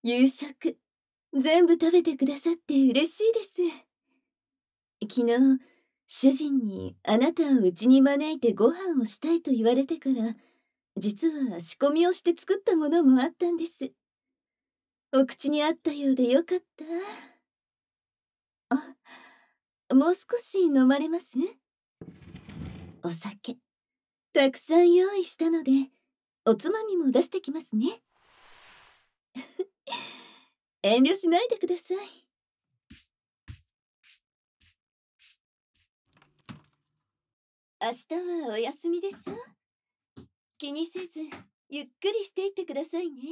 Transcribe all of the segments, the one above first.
夕食、全部食べてくださって嬉しいです。昨日、主人にあなたをうちに招いてご飯をしたいと言われてから、実は仕込みをして作ったものもあったんです。お口に合ったようでよかった。もう少し飲まれます？お酒、たくさん用意したので、おつまみも出してきますね。遠慮しないでください。明日はお休みでしょ？気にせず、ゆっくりしていってくださいね。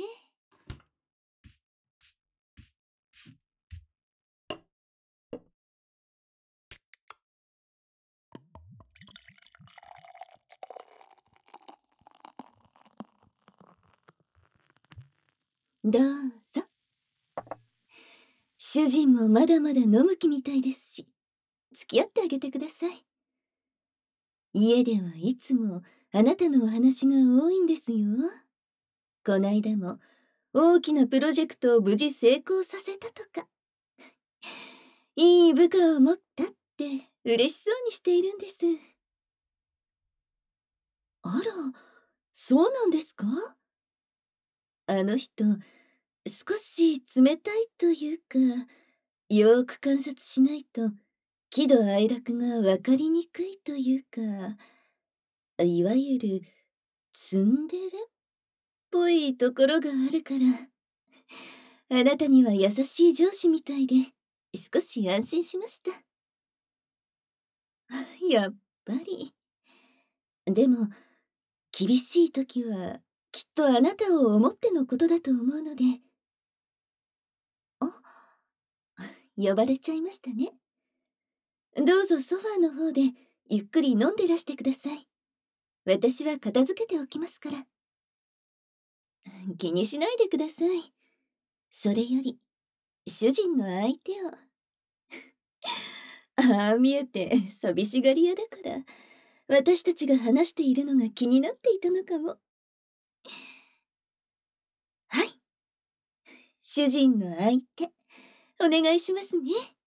どうぞ。主人もまだまだ飲む気みたいですし、付き合ってあげてください。家ではいつもあなたのお話が多いんですよ。こないだも大きなプロジェクトを無事成功させたとか、いい部下を持ったって嬉しそうにしているんです。あら、そうなんですか？あの人、少し冷たいというか、よーく観察しないと、喜怒哀楽がわかりにくいというか、いわゆるツンデレっぽいところがあるから、あなたには優しい上司みたいで、少し安心しました。やっぱり。でも、厳しい時は、きっとあなたを思ってのことだと思うので、あ、呼ばれちゃいましたね。どうぞソファーの方でゆっくり飲んでらしてください。私は片付けておきますから。気にしないでください。それより、主人の相手を。ああ見えて寂しがり屋だから、私たちが話しているのが気になっていたのかも。はい、主人の相手、お願いしますね。